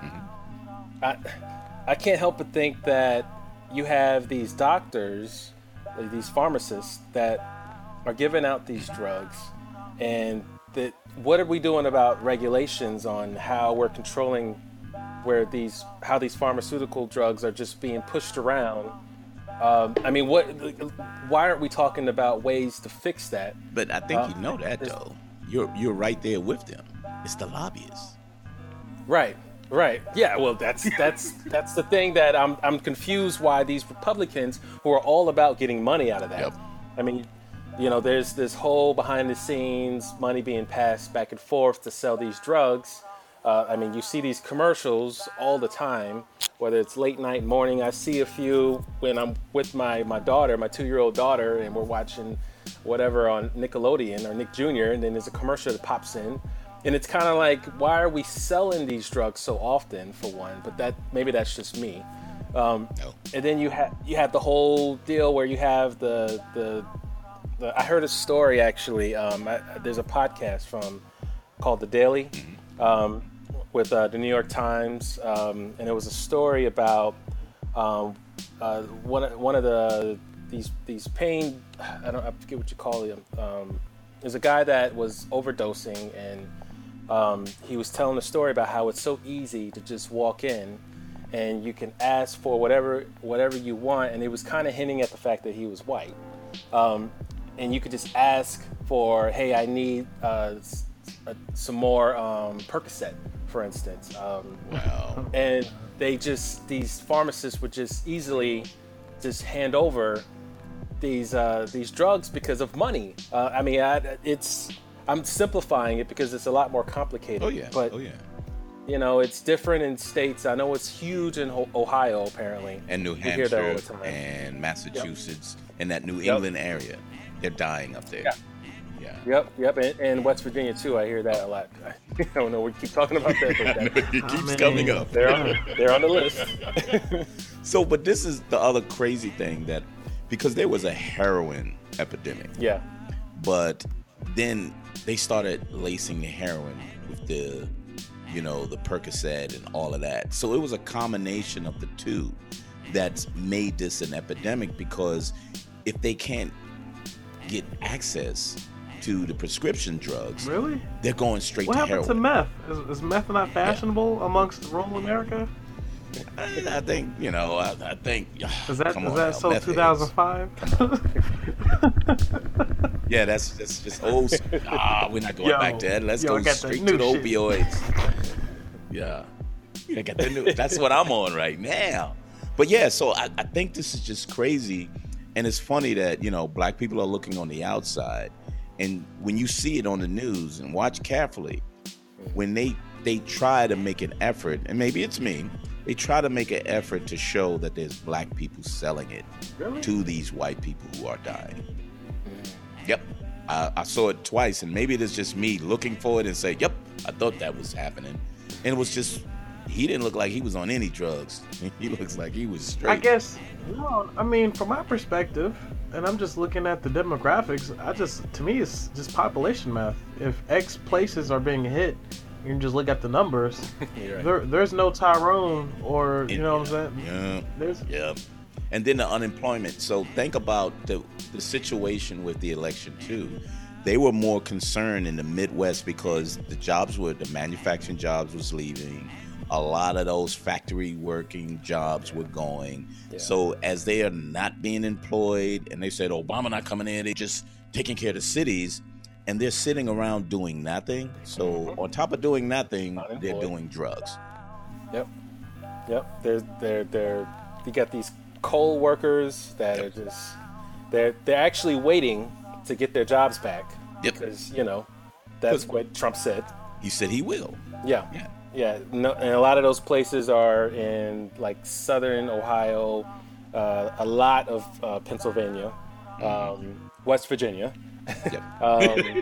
I I can't help but think that you have these doctors, like these pharmacists that are giving out these drugs, and that what are we doing about regulations on how we're controlling where these how these pharmaceutical drugs are just being pushed around. Um, I mean, what? Why aren't we talking about ways to fix that? But I think Uh, you know that it's- though. You're you're right there with them. It's the lobbyists. Right, right. Yeah. Well, that's that's that's the thing that I'm I'm confused why these Republicans who are all about getting money out of that. Yep. I mean, you know, there's this whole behind the scenes money being passed back and forth to sell these drugs. Uh, I mean, you see these commercials all the time, whether it's late night, morning. I see a few when I'm with my, my daughter, my two-year-old daughter, and we're watching whatever on Nickelodeon or Nick Junior, and then there's a commercial that pops in. And it's kind of like, why are we selling these drugs so often, for one? But that maybe that's just me. Um, No. and then you have you have the whole deal where you have the the, the I heard a story actually. Um, I, there's a podcast from called The Daily. Um, with uh, the New York Times, um, and it was a story about um, uh, one of, one of the these these pain. I don't I forget what you call them. Um, there's a guy that was overdosing, and um, he was telling a story about how it's so easy to just walk in, and you can ask for whatever whatever you want, and it was kind of hinting at the fact that he was white, um, and you could just ask for, hey, I need uh, s- uh, some more um, Percocet, for instance. Um, Wow. and they just these pharmacists would just easily just hand over these uh, these drugs because of money. Uh, I mean, I, it's I'm simplifying it because it's a lot more complicated. Oh yeah. But oh yeah. you know, it's different in states. I know it's huge in Ho- Ohio, apparently. And New We hear that all the Hampshire time. and Massachusetts and that New Yep. England area. They're dying up there. Yeah. Yeah. Yep, yep, and, and West Virginia too. I hear that a lot. I don't know. We keep talking about that, but that, it keeps many- coming up. they're on they're on the list. So, but this is the other crazy thing that because there was a heroin epidemic, Yeah, but then they started lacing the heroin with the, you know, the Percocet and all of that. So it was a combination of the two that's made this an epidemic because if they can't get access to the prescription drugs, Really? they're going straight What to happened heroin. to meth? Is, is meth not fashionable amongst rural America? I, I think, you know, I, I think. Is that come is on that now, so meth two thousand five? Yeah, that's that's just old. Ah, we're not going Yo, back there. Let's yo, I go got the straight new to the shit. opioids. Yeah, I got the new. That's what I'm on right now. But yeah, so I, I think this is just crazy, and it's funny that you know black people are looking on the outside, and when you see it on the news and watch carefully, when they they try to make an effort, and maybe it's me, they try to make an effort to show that there's black people selling it Really? to these white people who are dying. Yep. I, I saw it twice, and maybe it is just me looking for it and say, yep, I thought that was happening. And it was just, he didn't look like he was on any drugs. He looks like he was straight. I guess no. I mean, from my perspective, and I'm just looking at the demographics. I just to me, it's just population math. If X places are being hit, you can just look at the numbers. You're right. There, there's no Tyrone, or you know what I'm saying. Yeah. There's Yeah. And then the unemployment. So think about the the situation with the election too. they were more concerned in the Midwest because the jobs were the manufacturing jobs was leaving. A lot of those factory working jobs were going. Yeah. So as they are not being employed, and they said Obama not coming in, they just taking care of the cities, and they're sitting around doing nothing. So Mhm. on top of doing nothing, they're Unemployed. doing drugs. Yep. Yep. They're they're they're you got these coal workers that are just they're they're actually waiting to get their jobs back. Yep. Because, you know, that's 'Cause- what Trump said. He said he will. Yeah. Yeah. Yeah. No, and a lot of those places are in like southern Ohio, uh, a lot of uh, Pennsylvania, um, West Virginia. Yep. Um,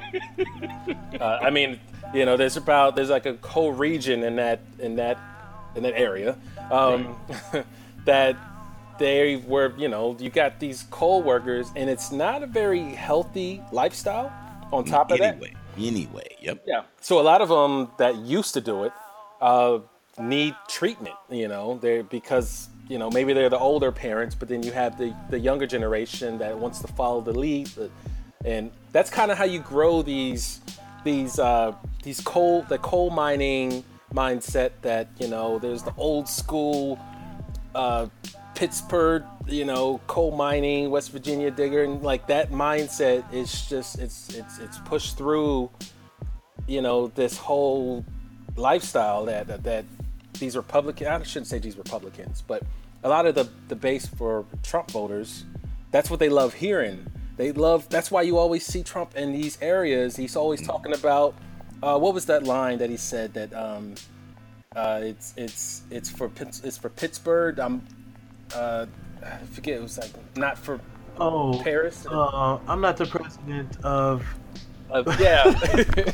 uh, I mean, you know, there's about there's like a whole region in that in that in that area um, that they were, you know, you got these coal workers, and it's not a very healthy lifestyle. On top of that, anyway, anyway, yep. yeah. So a lot of them that used to do it uh, need treatment. You know, they because you know maybe they're the older parents, but then you have the the younger generation that wants to follow the lead, uh, and that's kind of how you grow these these uh, these coal the coal mining mindset. That you know, there's the old school uh, Pittsburgh, you know, coal mining, West Virginia digger, and like that mindset is just it's it's it's pushed through, you know, this whole lifestyle that that, that these Republicans, I shouldn't say these Republicans, but a lot of the the base for Trump voters, that's what they love hearing. They love that's why you always see Trump in these areas. He's always talking about uh, what was that line that he said that um, uh, it's it's it's for Pitts- it's for Pittsburgh. I'm uh, I forget. It was like not for Oh, Paris. uh, I'm not the president of, Uh, yeah,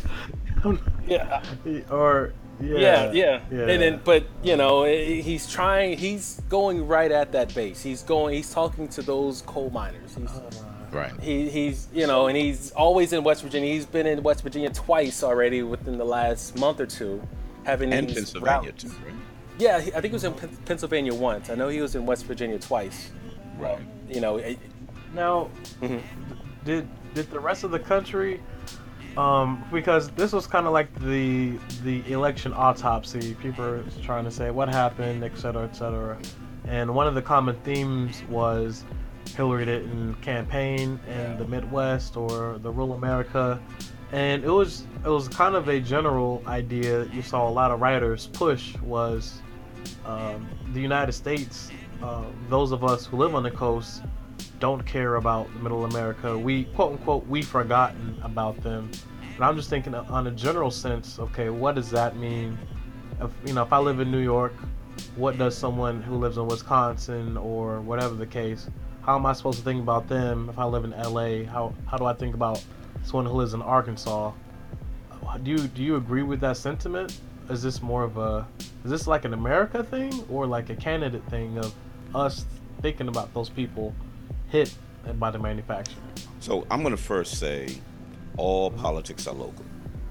yeah, or yeah, yeah, yeah. yeah. And then, but you know, eh, he's trying. He's going right at that base. He's going. He's talking to those coal miners. He's Right. he, he's you know, and he's always in West Virginia. He's been in West Virginia twice already within the last month or two, having And these Pennsylvania routes. too, right? Yeah, he- I think he was in Pen- Pennsylvania once. I know he was in West Virginia twice. Right. You know, eh, Now, Mhm. did did the rest of the country? Um, because this was kind of like the the election autopsy. People are trying to say what happened, et cetera, et cetera. And one of the common themes was Hillary didn't campaign in the Midwest or the rural America, and it was it was kind of a general idea. You saw a lot of writers push was um, the United States. Uh, those of us who live on the coast don't care about Middle America. We quote unquote we forgotten about them. And I'm just thinking on a general sense. Okay, what does that mean? If you know, if I live in New York, what does someone who lives in Wisconsin or whatever the case? How am I supposed to think about them if I live in L A? How how do I think about someone who lives in Arkansas? Do you do you agree with that sentiment? Is this more of a is this like an America thing or like a candidate thing of us thinking about those people hit by the manufacturer? So I'm going to first say all politics are local.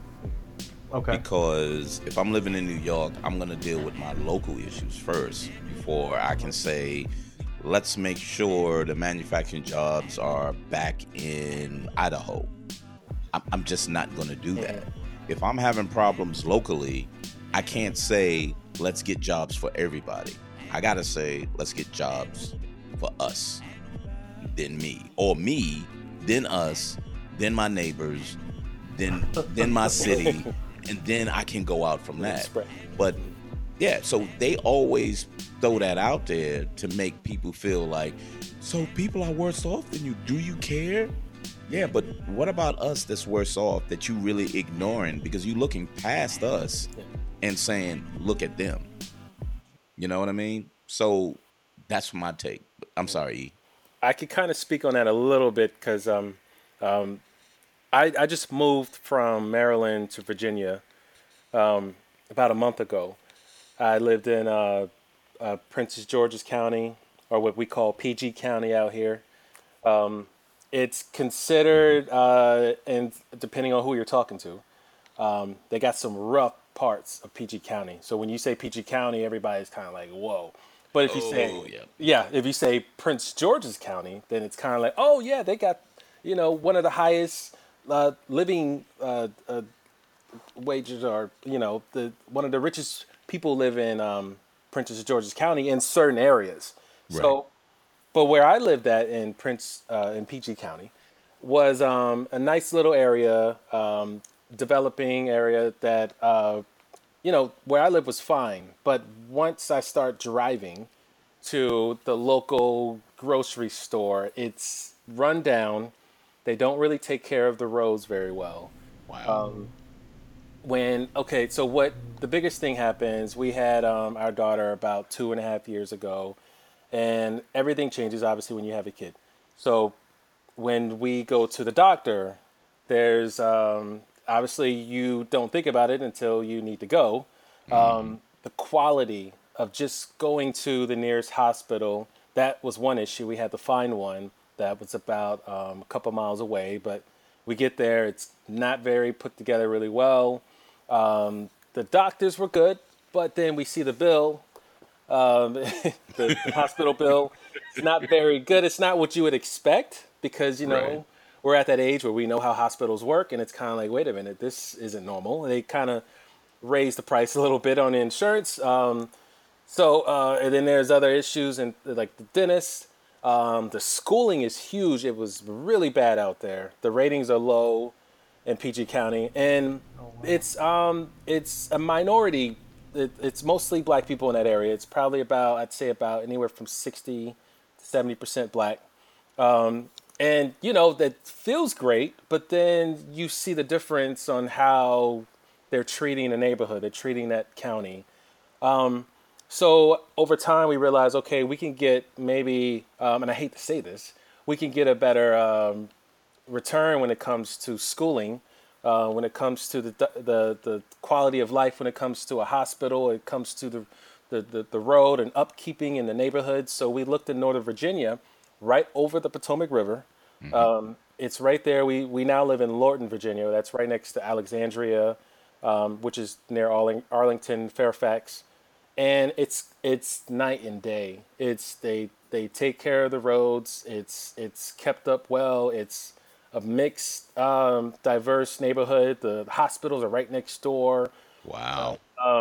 Okay. Because if I'm living in New York, I'm going to deal with my local issues first before I can say, let's make sure the manufacturing jobs are back in Idaho. I'm, I'm just not going to do that. If I'm having problems locally, I can't say, let's get jobs for everybody. I got to say, let's get jobs for us, then me. Or me, then us, then my neighbors, then then my city, and then I can go out from that. Spread. But yeah, so they always throw that out there to make people feel like, so people are worse off than you. Do you care? Yeah, but what about us that's worse off that you really ignoring because you looking past us and saying, look at them. You know what I mean? So that's my take. I'm sorry, E. I could kind of speak on that a little bit because um, um, I, I just moved from Maryland to Virginia um, about a month ago. I lived in uh, uh, Prince George's County, or what we call P G County out here. Um, it's considered, uh, and depending on who you're talking to, um, they got some rough parts of P G County. So when you say P G County, everybody's kind of like, whoa. But if you Oh, say, yeah. yeah, if you say Prince George's County, then it's kind of like, oh yeah, they got, you know, one of the highest uh, living uh, uh, wages are, you know, the one of the richest people live in um, Prince George's County in certain areas. Right. So, but where I lived at in Prince uh, in P G County was um, a nice little area, um, developing area that uh, you know, where I live was fine. But once I start driving to the local grocery store, it's run down. They don't really take care of the roads very well. Wow. When okay, so what the biggest thing happens? We had um, our daughter about two and a half years ago, and everything changes obviously when you have a kid. So when we go to the doctor, there's um, obviously you don't think about it until you need to go. Um, the quality of just going to the nearest hospital, that was one issue. We had to find one that was about um, a couple miles away, but we get there, it's not very put together really well. Um, the doctors were good, but then we see the bill, um, the, the hospital bill. It's not very good. It's not what you would expect because, you know, Right. we're at that age where we know how hospitals work, and it's kind of like, wait a minute, this isn't normal. They kind of raised the price a little bit on the insurance. Um, so, uh, and then there's other issues, and like the dentist. Um, the schooling is huge. It was really bad out there. The ratings are low in P G County, and it's um, it's a minority. It, it's mostly black people in that area. It's probably about, I'd say about anywhere from sixty to seventy percent black. Um, and you know, that feels great, but then you see the difference on how they're treating the neighborhood, they're treating that county. Um, so over time, we realized, okay, we can get maybe, um, and I hate to say this, we can get a better um, return when it comes to schooling, uh, when it comes to the, the the quality of life, when it comes to a hospital, it comes to the the, the, the road and upkeeping in the neighborhood. So we looked in Northern Virginia, right over the Potomac River. Um, it's right there. We we now live in Lorton, Virginia. That's right next to Alexandria, um, which is near Arling- Arlington, Fairfax. And it's it's night and day. It's they they take care of the roads. It's it's kept up well. It's a mixed, um, diverse neighborhood. The hospitals are right next door. Wow.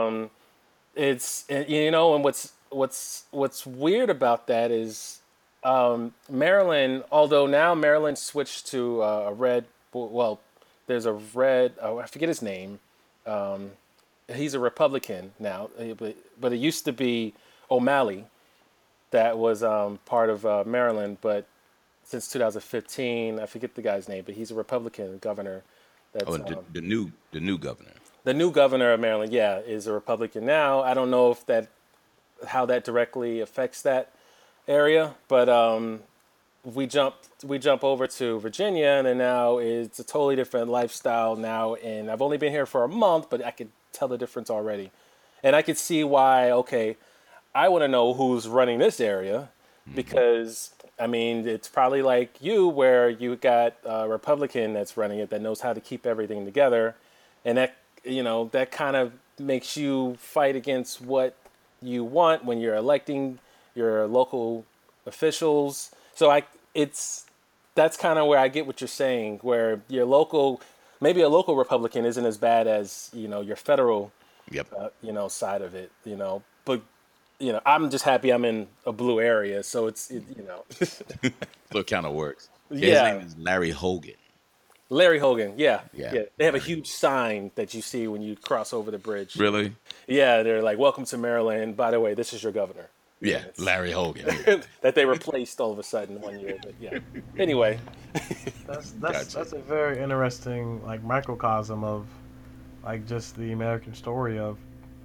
It's and, you know, and what's what's what's weird about that is um, Maryland. Although now Maryland switched to uh, a red. Well, there's a red. Oh, I forget his name. Um, he's a Republican now, eh, but, but it used to be O'Malley that was um, part of uh, Maryland, but since two thousand fifteen, I forget the guy's name, but he's a Republican governor. That's Oh, the, um, the new the new governor. the new governor of Maryland. Yeah, is a Republican now. I don't know if that how that directly affects that area, but um, we jump we jump over to Virginia, and then now it's a totally different lifestyle now. And I've only been here for a month, but I could tell the difference already, and I could see why. Okay, I want to know who's running this area because I mean it's probably like you, where you got a Republican that's running it that knows how to keep everything together, and that you know that kind of makes you fight against what you want when you're electing your local officials. So I, it's that's kind of where I get what you're saying, where your local, maybe a local Republican isn't as bad as you know your federal, Yep. uh, you know, side of it. You know, but you know, I'm just happy I'm in a blue area, so it's it, you know, So it kind of works. Yeah. Yeah. His name is Larry Hogan. Larry Hogan. Yeah, Yeah. yeah. They have a huge sign that you see when you cross over the bridge. Really? Yeah, they're like, "Welcome to Maryland. By the way, this is your governor." Yeah. it's- Larry Hogan. That they replaced all of a sudden one year. But yeah. Anyway, That's that's Gotcha. that's a very interesting like microcosm of like just the American story of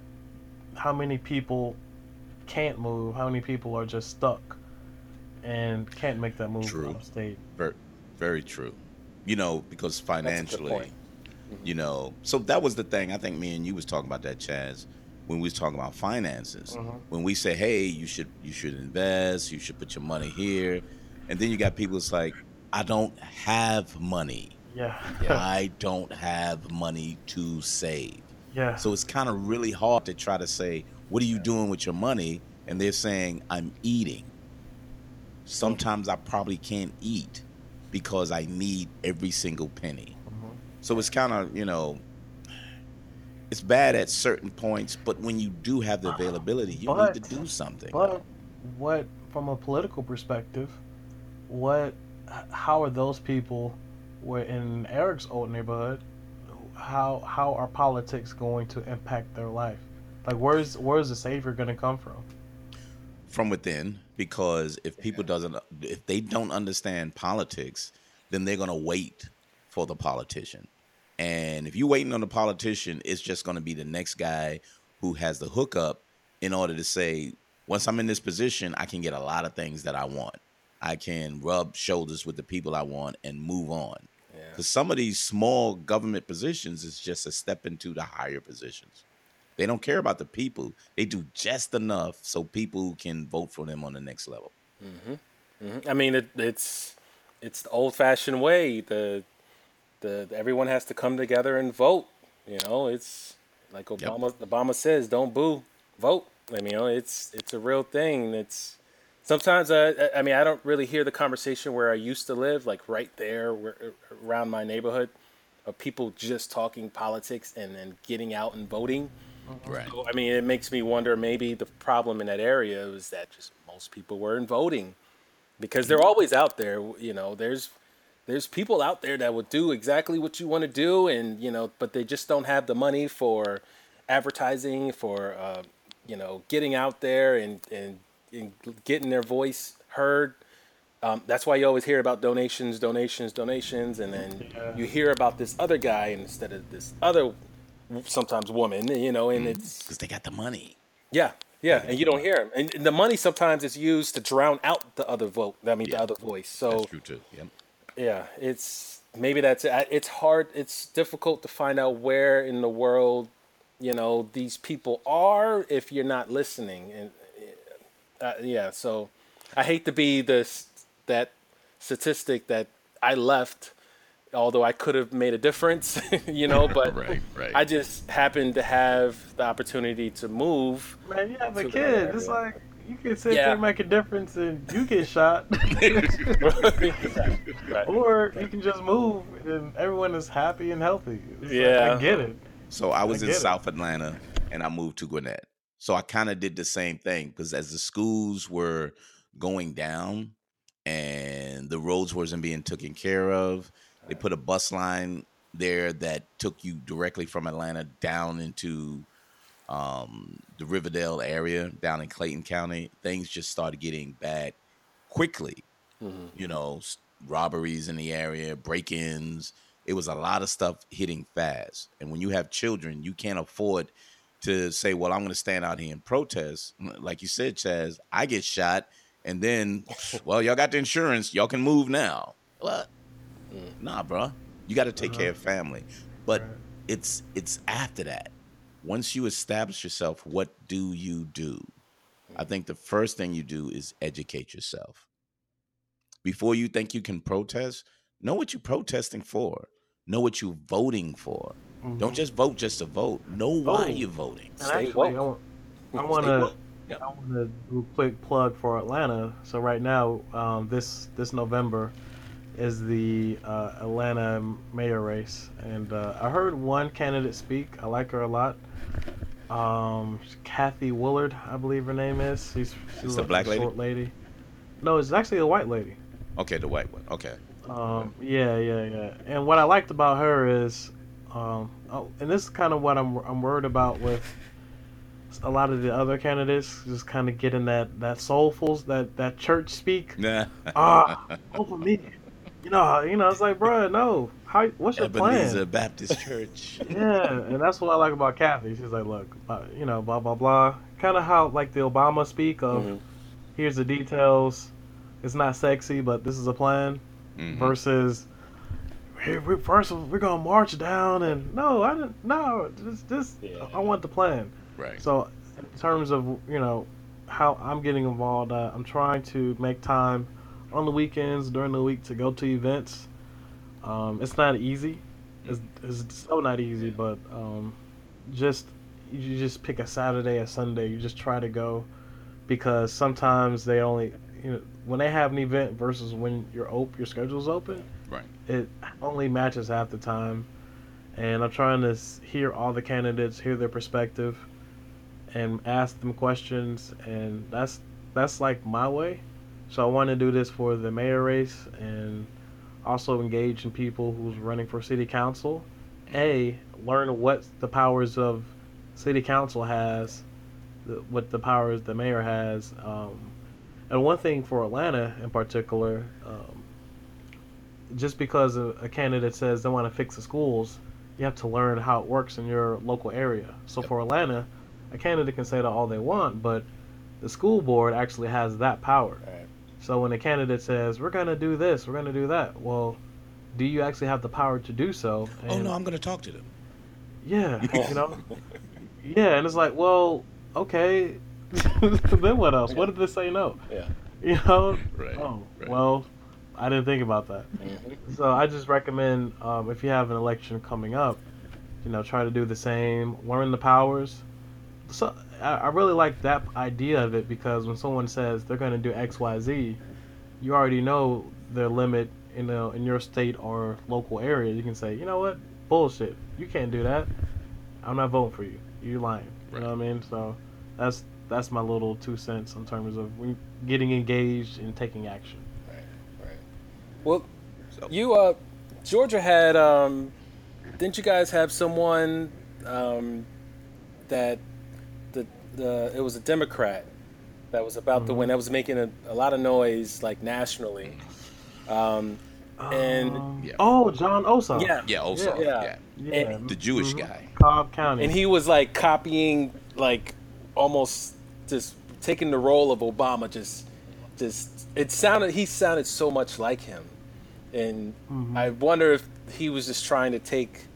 how many people can't move, how many people are just stuck and can't make that move True. out of state. very, very true. You know, because financially, point. you know, so that was the thing. I think me and you was talking about that, Chaz, when we was talking about finances. When we say, hey, you should you should invest, you should put your money here, and then you got people that's like, I don't have money. Yeah. I don't have money to save. Yeah. So it's kind of really hard to try to say, what are you doing with your money? And they're saying, I'm eating. Sometimes I probably can't eat because I need every single penny. So it's kind of, you know, it's bad at certain points, but when you do have the availability, you need to But do something. but what from a political perspective, what how are those people were in Eric's old neighborhood? How how are politics going to impact their life? Like where's where's the savior going to come from? From within, because if people doesn't if they don't understand politics, then they're going to wait for the politician. And if you're waiting on the politician, it's just going to be the next guy who has the hookup in order to say, once I'm in this position, I can get a lot of things that I want. I can rub shoulders with the people I want and move on. Yeah. Because some of these small government positions is just a step into the higher positions. They don't care about the people. They do just enough so people can vote for them on the next level. Mhm. I mean, it, it's it's the old-fashioned way. The the everyone has to come together and vote. You know, it's like Yep. Obama Obama says, "Don't boo, vote." I mean, you know, it's it's a real thing. It's sometimes I I I mean, I don't really hear the conversation where I used to live, like right there where, around my neighborhood, of people just talking politics and then getting out and voting. Right. So, I mean, it makes me wonder maybe the problem in that area was that just most people weren't voting because they're always out there. You know, there's there's people out there that would do exactly what you want to do, and you know, but they just don't have the money for advertising, for uh, you know, getting out there and and, and getting their voice heard. Um, that's why you always hear about donations, donations, donations, and then Yeah. you hear about this other guy instead of this other sometimes woman, you know, and it's Because they got the money. yeah, yeah, and you don't hear him, and, and the money sometimes is used to drown out the other vote. I mean, the Yeah. other voice. That's So true too. Yep. yeah, it's maybe that's it. I- It's hard. It's difficult to find out where in the world, you know, these people are if you're not listening. And uh, yeah, so I hate to be this that statistic that I left, although I could have made a difference, you know, but Right, right. I just happened to have the opportunity to move. Man, you have a To kid. that It's area. like you can sit Yeah. there and make a difference and you get shot. Right. Or you can just move and everyone is happy and healthy. It's like, Yeah. I get it. So I was I in get it. South Atlanta and I moved to Gwinnett. So I kind of did the same thing because as the schools were going down and the roads wasn't being taken care of, they put a bus line there that took you directly from Atlanta down into um, the Riverdale area down in Clayton County. Things just started getting bad quickly. You know, s- robberies in the area, break-ins. It was a lot of stuff hitting fast. And when you have children, you can't afford to say, well, I'm going to stand out here and protest. Like you said, Chaz, I get shot. And then, well, y'all got the insurance. Y'all can move now. What? Nah, bro. You got to take care of family. But Right. it's it's after that. Once you establish yourself, what do you do? I think the first thing you do is educate yourself. Before you think you can protest, know what you're protesting for. Know what you're voting for. Don't just vote just to vote. Know why Oh. you're voting. And Stay actually, I woke. want, I want Stay to woke. Yep. I want to do a quick plug for Atlanta. So right now, um, this this November is the uh, Atlanta mayor race, and uh, I heard one candidate speak. I like her a lot. Um, Kathy Willard, I believe her name is. She's, she's It's the like black a lady? short lady. No, it's actually a white lady. Okay, the white one. Okay. Um, yeah, yeah, yeah. And what I liked about her is, um, oh, and this is kind of what I'm I'm worried about with a lot of the other candidates, just kind of getting that that soulful, that that church speak. Nah. Ah, over me. You know, how- you know. It's like, bruh, no. How? What's your Ebenezer plan? Baptist Church. Yeah, and that's what I like about Kathy. She's like, look, uh, you know, blah blah blah. Kind of how like the Obama speak of, Mhm. here's the details. It's not sexy, but this is a plan. Mhm. Versus, hey, we first we're gonna march down and no, I didn't. No, just just Yeah. I want the plan. Right. So, in terms of you know how I'm getting involved, uh, I'm trying to make time on the weekends during the week to go to events. Um, it's not easy. It's, it's so not easy, but um, just you just pick a Saturday or Sunday. You just try to go because sometimes they only you know when they have an event versus when your op your schedule's open, Right. it only matches half the time. and I'm trying to s- hear all the candidates, hear their perspective, and ask them questions, and that's that's like my way. So I want to do this for the mayor race and also engage in people who's running for city council. A, learn what the powers of city council has, the, what the powers the mayor has. Um, and one thing for Atlanta in particular, um, just because a, a candidate says they want to fix the schools, you have to learn how it works in your local area. So Yep. for Atlanta, a candidate can say that all they want, but the school board actually has that power. Right. So when a candidate says, we're going to do this, we're going to do that, well, do you actually have the power to do so? And Oh no, I'm gonna talk to them. yeah, you know? Yeah, and it's like, well, okay, then what else? What if they say no? Yeah. You know? Right, Oh, right. well, I didn't think about that. Mhm. So I just recommend, um, if you have an election coming up, you know, try to do the same, learn the powers. So I, I really like that idea of it because when someone says they're going to do X, Y, Z, you already know their limit, you know, in your state or local area. You can say, you know what, bullshit, you can't do that. I'm not voting for you. You're lying. You know what I mean? So that's that's my little two cents in terms of we getting engaged and taking action. Right. Right. Well, So you uh, Georgia had um, didn't you guys have someone um, that the the it was a Democrat that was about to win that was making a, a lot of noise like nationally. Um, and Um, Yeah. Oh, John Ossoff. yeah, yeah, also yeah. yeah, Yeah. And- the Jewish Mhm. guy. Cobb County. and he was like copying, like almost just taking the role of Obama. Just, just it sounded. He sounded so much like him, and Mhm. I wonder if he was just trying to take,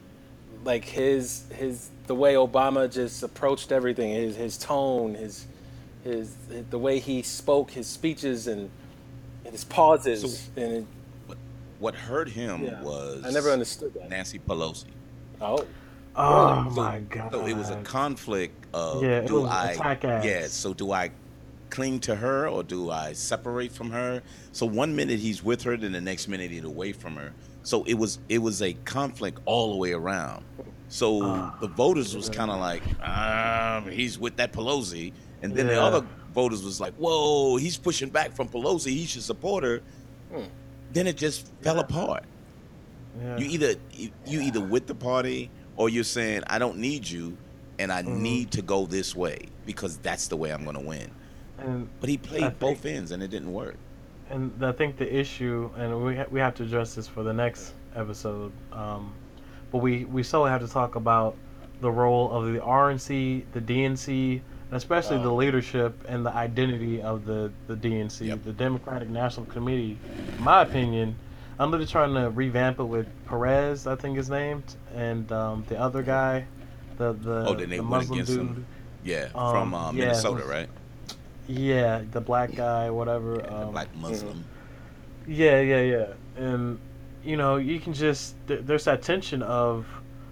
like his his the way Obama just approached everything, his his tone, his his the way he spoke, his speeches, and, and his pauses, So- and it, What, what hurt him Yeah. was I never understood that. Nancy Pelosi. oh, Oh So, my god. so it was a conflict of Yeah, it do was I attack ads. yeah, so do I cling to her or do I separate from her? So one minute he's with her, then the next minute he's away from her. So it was it was a conflict all the way around. So Ah, the voters was kind of like, um, he's with that Pelosi, and then the Yeah. other voters was like, whoa, he's pushing back from Pelosi. He should support her. Hmm. Then it just fell apart. Yeah. You either you you either with the party or you're saying I don't need you, and I Mhm. need to go this way because that's the way I'm going to win. and But he I played think- both ends and it didn't work. and I think the issue, and we ha- we have to address this for the next episode. Um, but we we still have to talk about the role of the R N C, the D N C, and especially the Oh. leadership and the identity of the the D N C, Yep. the Democratic National Committee. In my opinion, I'm really trying to revamp it with Perez, I think his name, and um, the other guy, the the, Oh, then they the went Muslim against dude. him. Yeah, Um, from uh, yeah, Minnesota, who's- right? Yeah, the black guy, whatever. Yeah, the um, black Muslim. Yeah, yeah, yeah. And you know, you can just th- there's that tension of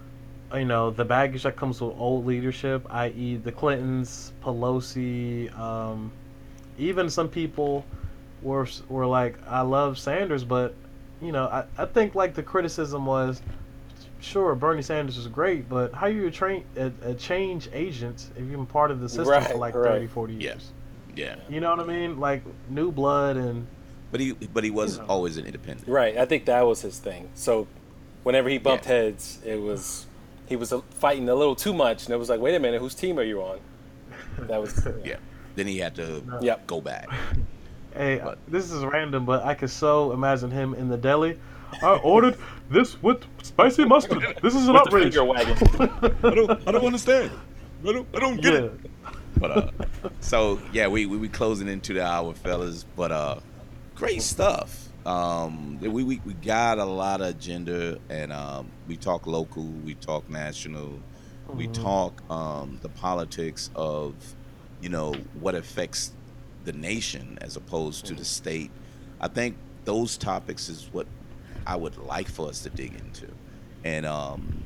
you know the baggage that comes with old leadership, that is, the Clintons, Pelosi, um, even some people were were like, I love Sanders, but you know, I, I think like the criticism was, sure, Bernie Sanders is great, but how you train a, a change agent if you've been part of the system Right, for like right. thirty, forty Yeah. years? Yeah, You know what I mean? Like new blood and but he but he was You know. always an independent. right. I think that was his thing. So whenever he bumped Yeah. heads, it was he was uh, fighting a little too much, and it was like, wait a minute, whose team are you on? That was Yeah. Then he had to Yep. go back. Hey, But- this is random, but I could so imagine him in the deli. I ordered this with spicy mustard. This is an with the outrage. finger wagging. I don't I don't understand. I don't I don't get Yeah. it. But uh, so yeah, we we we closing into the hour, fellas. But uh, great stuff. Um, we we we got a lot of agenda, and um, we talk local, we talk national, we Mhm. talk um the politics of, you know, what affects the nation as opposed to the state. I think those topics is what I would like for us to dig into, and um,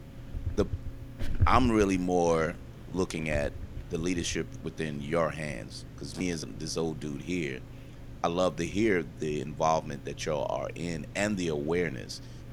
the I'm really more looking at the leadership within your hands, because me as this old dude here, I love to hear the involvement that y'all are in and the awareness,